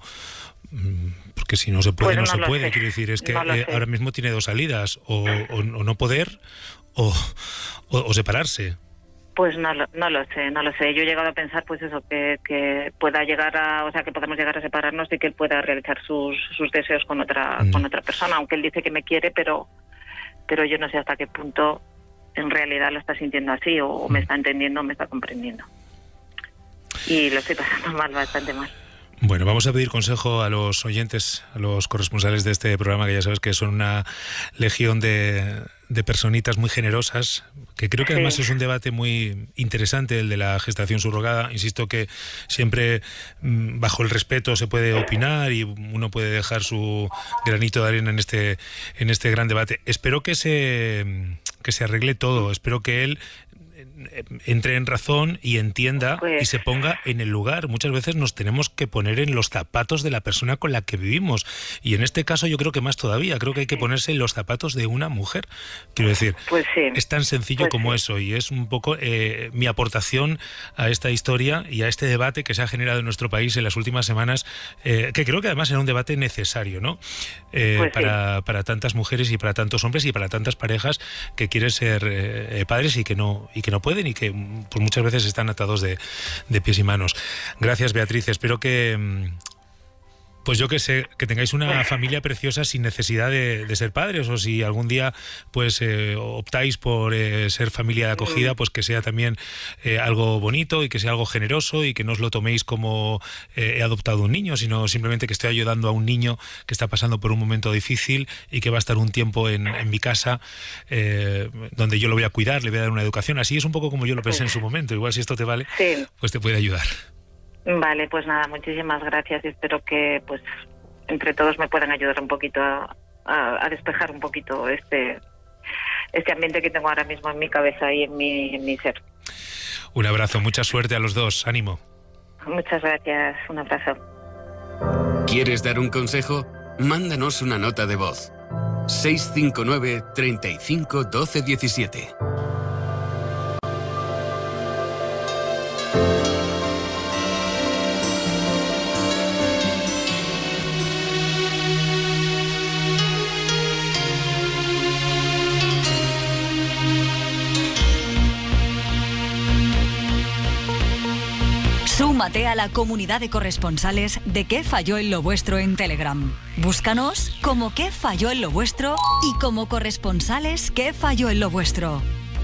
B: Porque si no se puede,
O: pues
B: no,
O: no
B: se puede.
O: Sé.
B: Quiero decir, es que
O: no
B: eh, ahora mismo tiene dos salidas, o, o, o no poder o, o, o separarse.
O: Pues no lo, no lo sé, no lo sé. Yo he llegado a pensar, pues eso, que, que pueda llegar a, o sea, que podamos llegar a separarnos y que él pueda realizar sus, sus deseos con otra, mm. con otra persona, aunque él dice que me quiere, pero, pero yo no sé hasta qué punto en realidad lo está sintiendo así, o, o me está entendiendo, o me está comprendiendo. Y lo estoy pasando mal, bastante mal.
B: Bueno, vamos a pedir consejo a los oyentes, a los corresponsales de este programa, que ya sabes que son una legión de, de personitas muy generosas, que creo que además sí. es un debate muy interesante, el de la gestación subrogada. Insisto que siempre bajo el respeto se puede opinar y uno puede dejar su granito de arena en este, en este gran debate. Espero que se, que se arregle todo, espero que él entre en razón y entienda pues... y se ponga en el lugar. Muchas veces nos tenemos que poner en los zapatos de la persona con la que vivimos, y en este caso yo creo que más todavía, creo que hay que ponerse en los zapatos de una mujer. Quiero decir,
O: pues sí.
B: es tan sencillo
O: pues
B: como
O: sí.
B: eso, y es un poco eh, mi aportación a esta historia y a este debate que se ha generado en nuestro país en las últimas semanas, eh, que creo que además era un debate necesario, ¿no? Eh,
O: pues
B: para,
O: sí.
B: para tantas mujeres y para tantos hombres y para tantas parejas que quieren ser eh, padres y que no y que no pueden y que pues muchas veces están atados de, de pies y manos. Gracias, Beatriz. Espero que pues yo que sé, que tengáis una familia preciosa sin necesidad de, de ser padres, o si algún día pues eh, optáis por eh, ser familia de acogida, pues que sea también eh, algo bonito y que sea algo generoso, y que no os lo toméis como eh, he adoptado un niño, sino simplemente que estoy ayudando a un niño que está pasando por un momento difícil y que va a estar un tiempo en, en mi casa eh, donde yo lo voy a cuidar, le voy a dar una educación. Así es un poco como yo lo pensé en su momento. Igual si esto te vale,
O: sí.
B: pues te puede ayudar.
O: Vale, pues nada, muchísimas gracias y espero que pues entre todos me puedan ayudar un poquito a, a, a despejar un poquito este este ambiente que tengo ahora mismo en mi cabeza y en mi, en mi ser.
B: Un abrazo, mucha suerte a los dos, ánimo.
O: Muchas gracias, un abrazo.
C: ¿Quieres dar un consejo? Mándanos una nota de voz. seis cinco nueve, treinta y cinco, doce, diecisiete.
E: Súmate a la comunidad de corresponsales de ¿Qué falló en lo vuestro? En Telegram. Búscanos como ¿Qué falló en lo vuestro? Y como corresponsales ¿Qué falló en lo vuestro?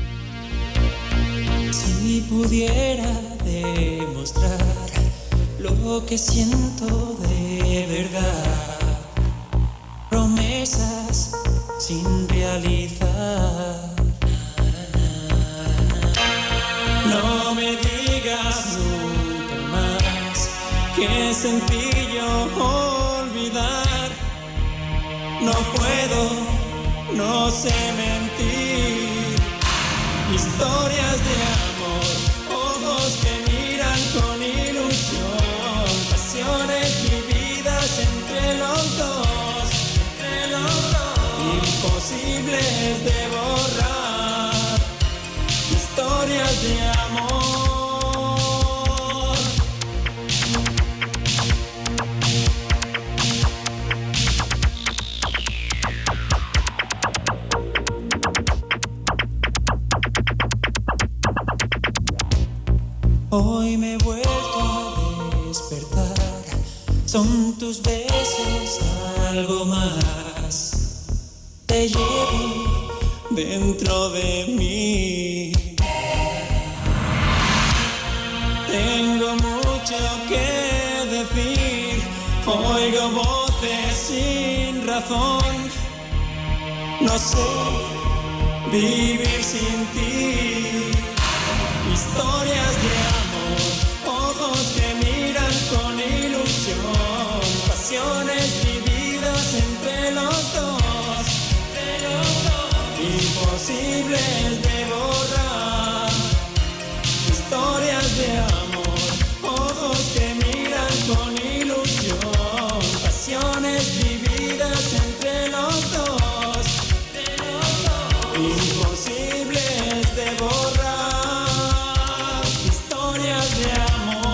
P: Si pudiera demostrar lo que siento de verdad, promesas sin realizar, no me digas nunca más que es sencillo olvidar. No puedo, no sé mentir. Historias de amor, ojos que miran con ilusión, pasiones vividas entre los dos, entre los dos, imposibles de borrar. Historias de amor. Hoy me he vuelto a despertar, son tus besos algo más. Te llevo dentro de mí. Tengo mucho que decir, oigo voces sin razón. No sé vivir sin ti. Historias de amor, ojos que miran con ilusión, pasiones vividas entre los dos, entre los dos, imposibles de borrar. Historias de amor, ojos que miran con ilusión, pasiones vividas entre los dos, entre los dos, imposibles de borrar. De amor.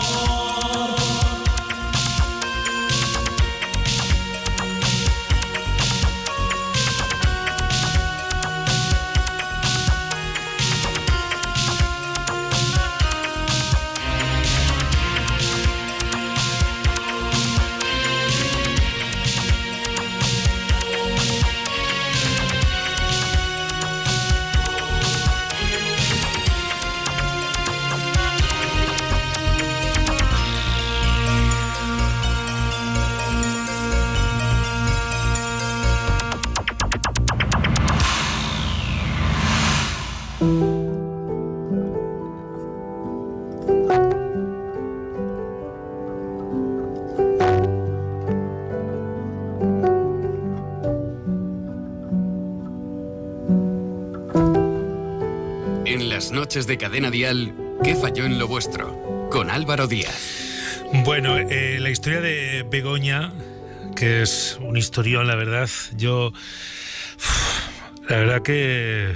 C: Noches de Cadena Dial, ¿Qué falló en lo vuestro? Con Álvaro Díaz.
B: Bueno, eh, la historia de Begoña, que es un historión, la verdad. Yo, la verdad que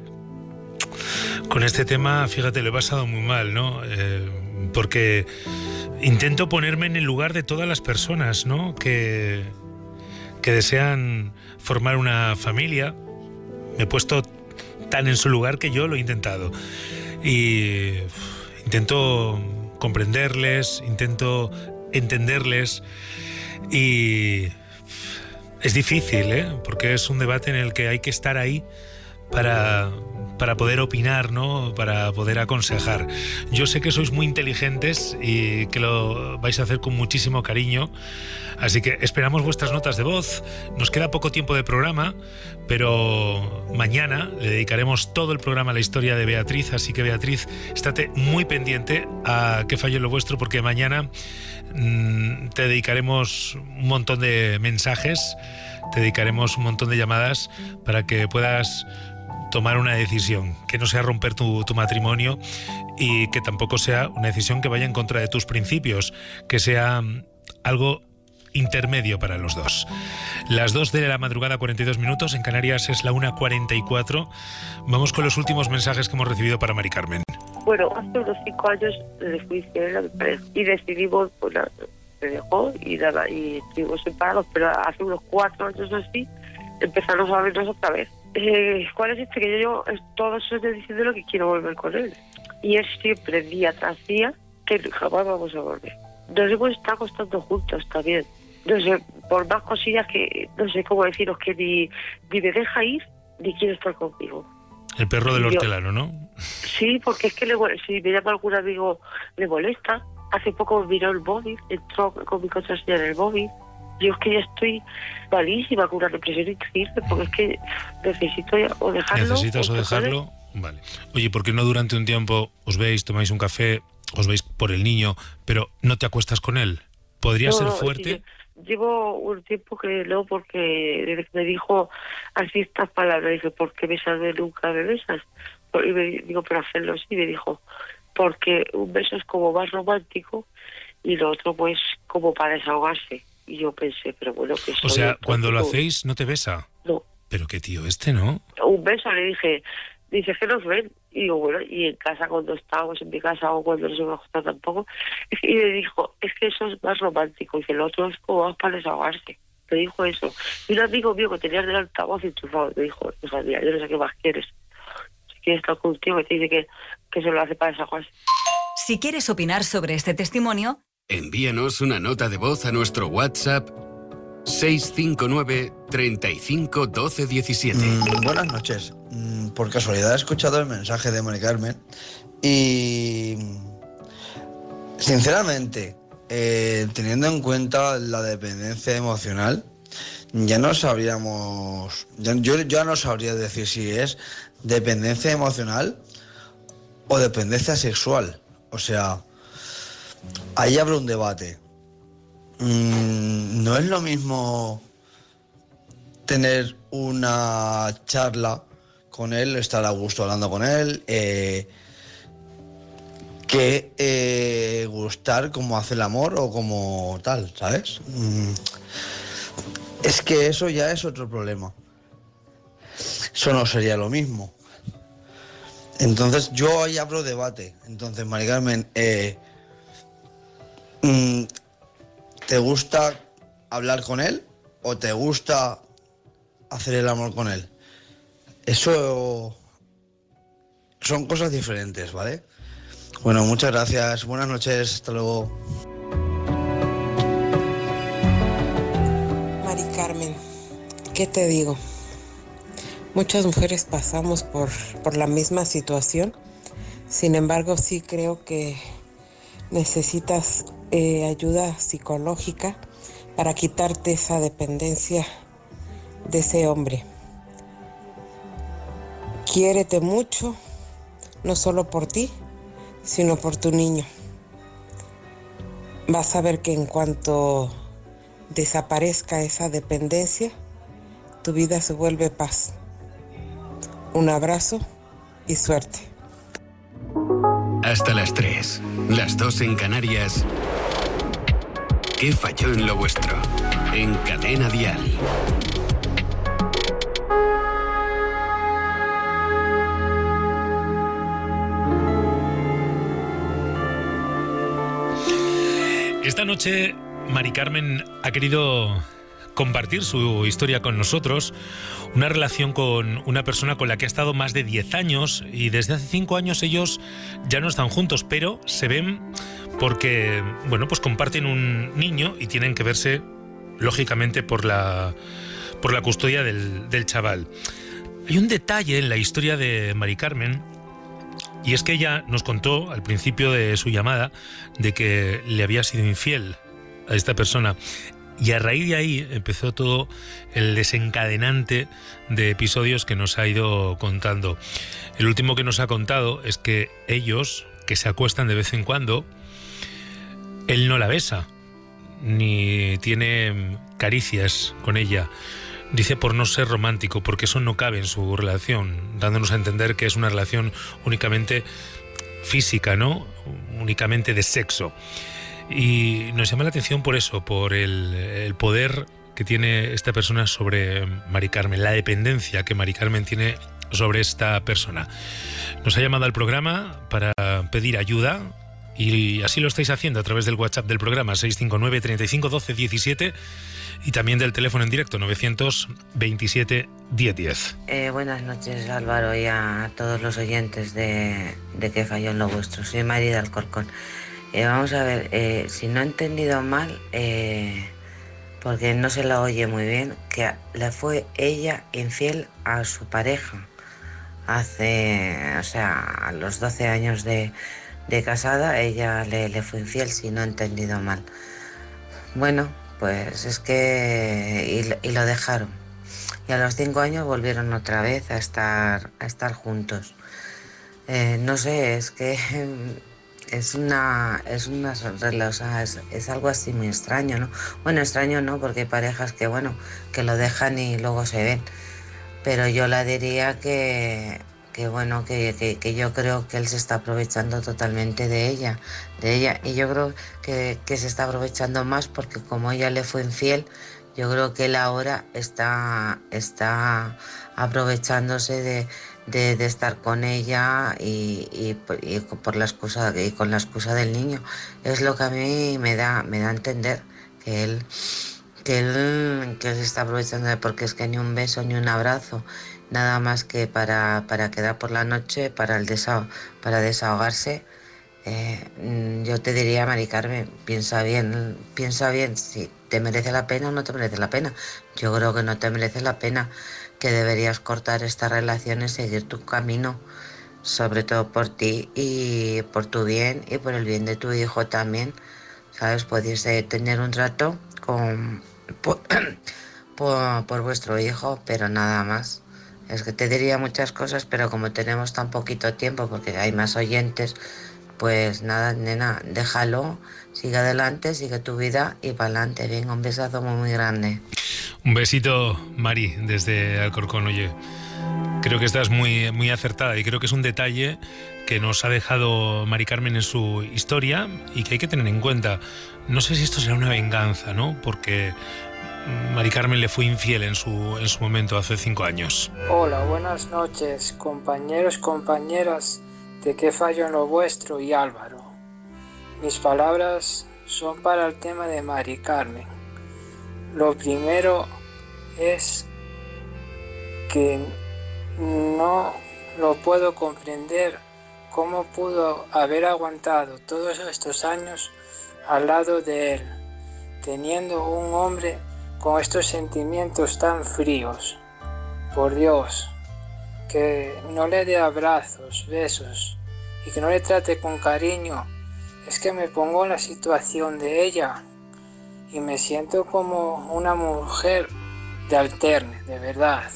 B: con este tema, fíjate, lo he pasado muy mal, ¿no? Eh, porque intento ponerme en el lugar de todas las personas, ¿no? Que, que desean formar una familia. Me he puesto tan en su lugar que yo lo he intentado y uf, intento comprenderles, intento entenderles y es difícil, ¿eh? Porque es un debate en el que hay que estar ahí para, para poder opinar, ¿no? Para poder aconsejar. Yo sé que sois muy inteligentes y que lo vais a hacer con muchísimo cariño, así que esperamos vuestras notas de voz. Nos queda poco tiempo de programa, pero mañana le dedicaremos todo el programa a la historia de Beatriz, así que Beatriz, estate muy pendiente a ¿Qué falló en lo vuestro? Porque mañana mmm, te dedicaremos un montón de mensajes, te dedicaremos un montón de llamadas para que puedas tomar una decisión, que no sea romper tu, tu matrimonio y que tampoco sea una decisión que vaya en contra de tus principios, que sea algo intermedio para los dos. Las dos de la madrugada, cuarenta y dos minutos, en Canarias es la una cuarenta y cuatro. Vamos con los últimos mensajes que hemos recibido para Mari Carmen.
Q: Bueno, hace unos cinco años le fui fiel a mi pareja y decidimos, pues nada, me dejó y nada, y estuvimos separados, pero hace unos cuatro años así empezamos a vernos otra vez. Eh, ¿Cuál es este? Que yo, yo todos esos días diciendo lo que quiero volver con él. Y es siempre, día tras día, que jamás vamos a volver. Nos hemos estado acostando juntos también. No sé, por más cosillas que, no sé cómo deciros, que ni, ni me deja ir, ni quiere estar conmigo.
B: El perro del
Q: Yo,
B: hortelano, ¿no?
Q: Sí, porque es que le, si me llama algún amigo, le molesta. Hace poco miró el móvil, entró con mi contraseña en el móvil. Yo es que ya estoy malísima, con una depresión increíble, porque es que necesito ya, o dejarlo...
B: ¿Necesitas o, o dejarlo? Vale. Oye, ¿por qué no durante un tiempo os veis, tomáis un café, os veis por el niño, pero no te acuestas con él? ¿Podría
Q: no,
B: ser
Q: no,
B: fuerte?
Q: Sí, llevo un tiempo que no, porque desde que me dijo así estas palabras, dije, ¿por qué besarme nunca me besas? Y me digo, pero hacerlo así, me dijo, porque un beso es como más romántico y lo otro pues como para desahogarse. Y yo pensé, pero bueno, que
B: O sea, cuando lo hacéis, ¿no te besa?
Q: No.
B: Pero qué tío este, ¿no?
Q: Un beso, le dije, dice que nos ven. Y digo, bueno, y en casa cuando estábamos en mi casa o cuando nos hemos acostado tampoco. Y me dijo, es que eso es más romántico. Y que el otro es como más para desahogarse. Me dijo eso. Y un amigo mío que tenía el altavoz enchufado me dijo, hija mía, yo no sé qué más quieres. Si quieres estar contigo, que te dice que, que se lo hace para desahogarse.
E: Si quieres opinar sobre este testimonio,
C: envíanos una nota de voz a nuestro WhatsApp seis cinco nueve, treinta y cinco, doce, diecisiete.
R: Mm, buenas noches. Mm, por casualidad he escuchado el mensaje de Mari Carmen y sinceramente, eh, teniendo en cuenta la dependencia emocional, ya no sabríamos, ya, yo ya no sabría decir si es dependencia emocional o dependencia sexual. O sea, ahí habrá un debate. Mm, no es lo mismo tener una charla con él, estar a gusto hablando con él, eh, que eh, gustar como hace el amor o como tal, ¿sabes? Mm, es que eso ya es otro problema. Eso no sería lo mismo. Entonces yo ahí abro debate. Entonces, Mari Carmen, eh, ¿te gusta hablar con él o te gusta hacer el amor con él? Eso son cosas diferentes, ¿vale? Bueno, muchas gracias, buenas noches, hasta luego.
S: Mari Carmen, ¿qué te digo? Muchas mujeres pasamos por, por la misma situación, sin embargo sí creo que necesitas eh, ayuda psicológica para quitarte esa dependencia de ese hombre. Quiérete mucho, no solo por ti, sino por tu niño. Vas a ver que en cuanto desaparezca esa dependencia, tu vida se vuelve paz. Un abrazo y suerte.
C: Hasta las tres, las dos en Canarias. ¿Qué falló en lo vuestro? En Cadena Dial.
B: Esta noche Mari Carmen ha querido compartir su historia con nosotros, una relación con una persona con la que ha estado más de diez años y desde hace cinco años ellos ya no están juntos, pero se ven porque, bueno, pues comparten un niño y tienen que verse, lógicamente, por la, por la custodia del, del chaval. Hay un detalle en la historia de Mari Carmen, y es que ella nos contó al principio de su llamada de que le había sido infiel a esta persona. Y a raíz de ahí empezó todo el desencadenante de episodios que nos ha ido contando. El último que nos ha contado es que ellos, que se acuestan de vez en cuando, él no la besa, ni tiene caricias con ella, Dice por no ser romántico, porque eso no cabe en su relación, dándonos a entender que es una relación únicamente física, ¿no? Únicamente de sexo. Y nos llama la atención por eso, por el, el poder que tiene esta persona sobre Mari Carmen, la dependencia que Mari Carmen tiene sobre esta persona. Nos ha llamado al programa para pedir ayuda y así lo estáis haciendo a través del WhatsApp del programa seis cinco nueve, treinta y cinco, doce, diecisiete y también del teléfono en directo novecientos veintisiete, diez diez.
T: Eh, buenas noches, Álvaro, y a todos los oyentes de, de Que Falló en lo Vuestro. Soy Mari de Alcorcón. Eh, vamos a ver, eh, si no he entendido mal, eh, porque no se la oye muy bien, que le fue ella infiel a su pareja hace, o sea, a los doce años de, de casada, ella le, le fue infiel, si no he entendido mal. Bueno, pues es que... y, y lo dejaron. Y a los cinco años volvieron otra vez a estar, a estar juntos. Eh, no sé, es que... Es una, es una, o sea, es, es algo así muy extraño, ¿no? Bueno, extraño no, porque hay parejas que, bueno, que lo dejan y luego se ven. Pero yo la diría que, que bueno, que, que, que yo creo que él se está aprovechando totalmente de ella, de ella. Y yo creo que, que se está aprovechando más porque como ella le fue infiel, yo creo que él ahora está, está aprovechándose de... De, de estar con ella y, y, y por la excusa y con la excusa del niño. Es lo que a mí me da me da a entender que él que él que él se está aprovechando de, porque es que ni un beso ni un abrazo, nada más que para para quedar por la noche, para el desahog, para desahogarse. Eh, yo te diría, Mari Carmen, piensa bien, piensa bien si te merece la pena o no te merece la pena. Yo creo que no te merece la pena, que deberías cortar esta relación y seguir tu camino, sobre todo por ti y por tu bien y por el bien de tu hijo también, ¿sabes? Podéis tener un trato con, por, por, por vuestro hijo, pero nada más. Es que te diría muchas cosas, pero como tenemos tan poquito tiempo, porque hay más oyentes, pues nada, nena, déjalo, sigue adelante, sigue tu vida y para adelante. Venga, un besazo muy, muy grande.
B: Un besito, Mari, desde Alcorcón. Oye, creo que estás muy, muy acertada y creo que es un detalle que nos ha dejado Mari Carmen en su historia y que hay que tener en cuenta. No sé si esto será una venganza, ¿no? Porque Mari Carmen le fue infiel en su, en su momento, hace cinco años.
U: Hola, buenas noches, compañeros, compañeras de Que Falló en lo Vuestro y Álvaro. Mis palabras son para el tema de Mari Carmen. Lo primero es que no lo puedo comprender cómo pudo haber aguantado todos estos años al lado de él, teniendo un hombre con estos sentimientos tan fríos. Por Dios, que no le dé abrazos, besos y que no le trate con cariño. Es que me pongo en la situación de ella y me siento como una mujer de alterne, de verdad.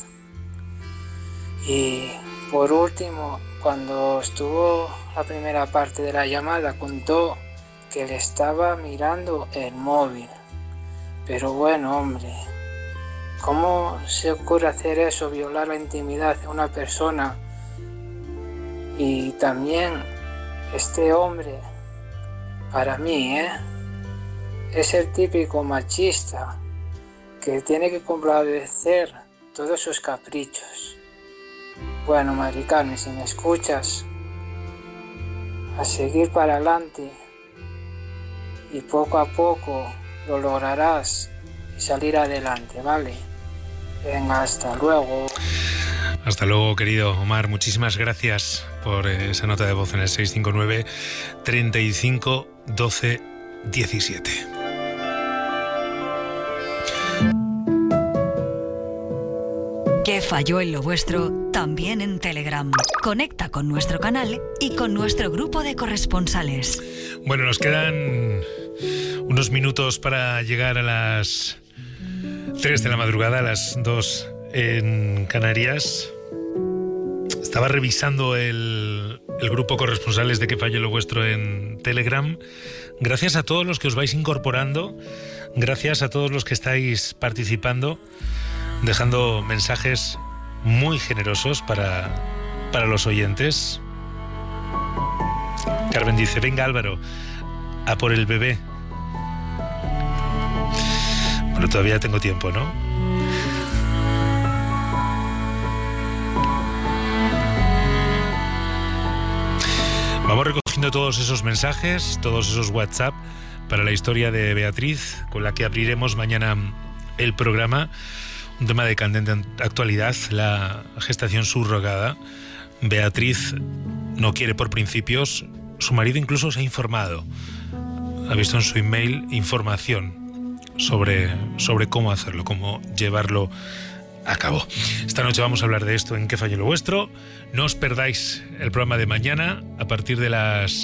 U: Y por último, cuando estuvo la primera parte de la llamada, contó que le estaba mirando el móvil. Pero bueno, hombre, ¿cómo se ocurre hacer eso, violar la intimidad de una persona? Y también este hombre, para mí, ¿eh? es el típico machista que tiene que complacer todos sus caprichos. Bueno, Mari Carmen, si me escuchas, a seguir para adelante y poco a poco lo lograrás y salir adelante, ¿vale? Venga, hasta luego.
B: Hasta luego, querido Omar. Muchísimas gracias por esa nota de voz en el seis cinco nueve, treinta y cinco, doce, diecisiete.
E: Que Falló en lo Vuestro también en Telegram. Conecta con nuestro canal y con nuestro grupo de corresponsales.
B: Bueno, nos quedan unos minutos para llegar a las tres de la madrugada, a las dos en Canarias. Estaba revisando el, el grupo corresponsales de Que Falló en lo Vuestro en Telegram. Gracias a todos los que os vais incorporando, gracias a todos los que estáis participando. dejando mensajes muy generosos para, para los oyentes. Carmen dice: venga Álvaro, a por el bebé. Bueno, todavía tengo tiempo, ¿no? Vamos recogiendo todos esos mensajes, todos esos WhatsApp para la historia de Beatriz, con la que abriremos mañana el programa. Un tema de candente actualidad, la gestación subrogada. Beatriz no quiere por principios. Su marido incluso se ha informado. Ha visto en su email información sobre, sobre cómo hacerlo, cómo llevarlo a cabo. Esta noche vamos a hablar de esto en ¿Qué falló lo vuestro? No os perdáis el programa de mañana a partir de las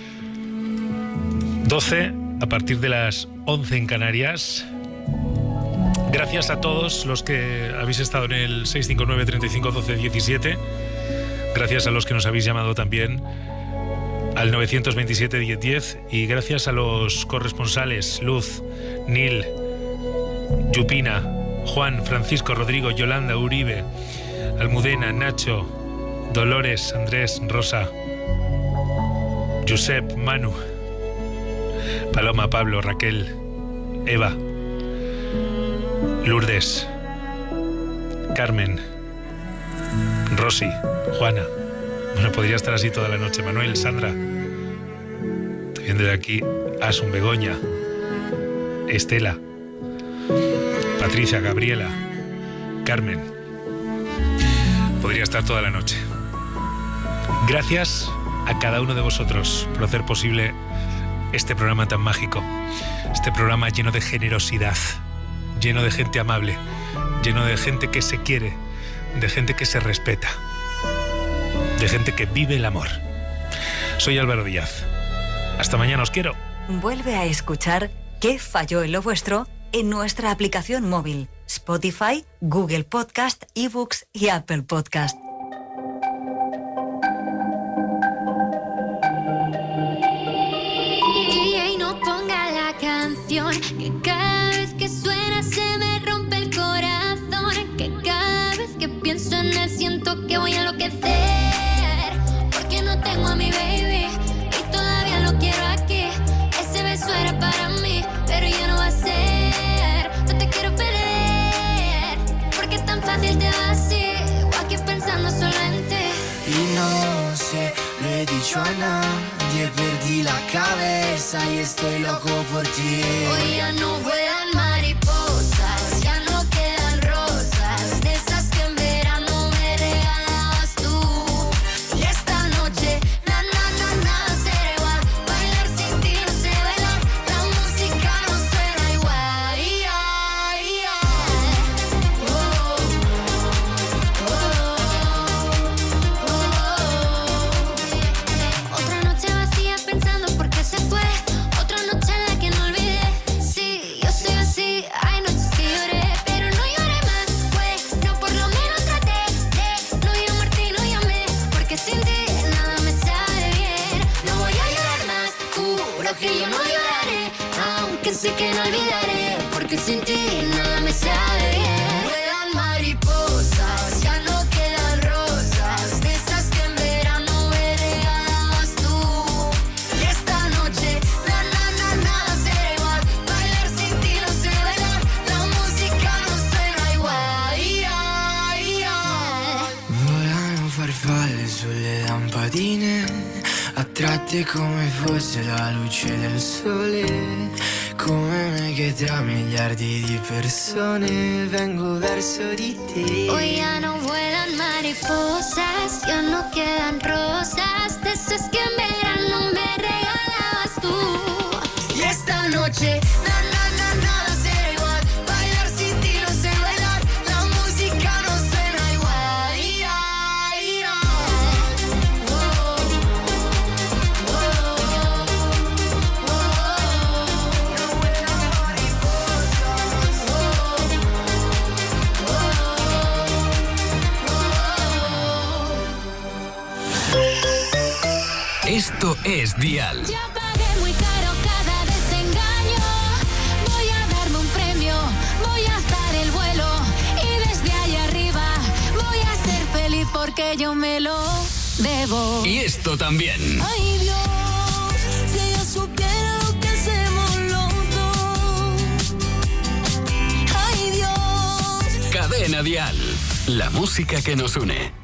B: doce, a partir de las once en Canarias. Gracias a todos los que habéis estado en el seis cinco nueve, treinta y cinco, doce, diecisiete. Gracias a los que nos habéis llamado también al novecientos veintisiete, diez, diez. Y gracias a los corresponsales Luz, Nil, Yupina, Juan, Francisco, Rodrigo, Yolanda, Uribe, Almudena, Nacho, Dolores, Andrés, Rosa, Josep, Manu, Paloma, Pablo, Raquel, Eva, Lourdes, Carmen, Rosy, Juana. Bueno, podría estar así toda la noche. Manuel, Sandra, también desde aquí, Asun, Begoña, Estela, Patricia, Gabriela, Carmen. Podría estar toda la noche. Gracias a cada uno de vosotros por hacer posible este programa tan mágico, este programa lleno de generosidad, lleno de gente amable, lleno de gente que se quiere, de gente que se respeta, de gente que vive el amor. Soy Álvaro Díaz. Hasta mañana, os quiero.
E: Vuelve a escuchar ¿Qué falló en lo vuestro? En nuestra aplicación móvil, Spotify, Google Podcast, eBooks y Apple Podcast.
G: D J, no ponga la canción, que cada vez que suena se me rompe el corazón, que cada vez que pienso en él siento que voy a enloquecer, porque no tengo a mi baby y todavía lo quiero aquí. Ese beso era para mí, pero ya no va a ser. No te quiero perder, porque es tan fácil te vas así, o aquí pensando solo en ti.
F: Y no sé, lo he dicho a nadie, perdí la cabeza y estoy loco por ti.
G: Hoy ya no vuelan mariposas, ya no quedan rosas, de esas que en verano me regalabas tú. Y esta noche, na na na nada será igual, bailar sin ti no sé bailar, la música no suena igual. Yeah, yeah. Oh, oh, oh. Otra noche vacía pensando por qué se fue, otra noche en la que no olvidé. Sí, yo soy así, hay noches que lloré, pero no lloré más, fue, no por lo menos traté de no llamarte y no llamé, porque sin ti nada me sale bien. No voy a llorar más, juro que yo no lloraré, aunque sé que no olvidaré, porque sin ti nada me sale bien. Vuelan mariposas, ya no quedan rosas, de esas que en verano me regalabas tú. Y esta noche, na na na nada será igual, bailar sin ti no sé bailar, la música no suena igual. Yeah, yeah.
F: Volano farfalle sulle lampadine, attratte come fosse la luce del sole, come me che tra miliardi di persone vengo verso di te.
G: Hoy ya no vuelan mariposas, ya no quedan rosas, de esas que en verano me regalabas tú. Y esta noche, na na na nada será igual, bailar sin ti no sé bailar, la música no suena igual. Yeah, yeah. Oh, oh, oh, oh. No vuelan mariposas. Oh, oh, oh.
C: Esto es Dial.
G: Ya pagué muy caro cada desengaño, voy a darme un premio, voy a dar el vuelo y de porque yo me lo debo.
C: Y esto también.
G: Ay Dios, si ella supiera lo que hacemos los dos. Ay Dios.
C: Cadena Dial, la música que nos une.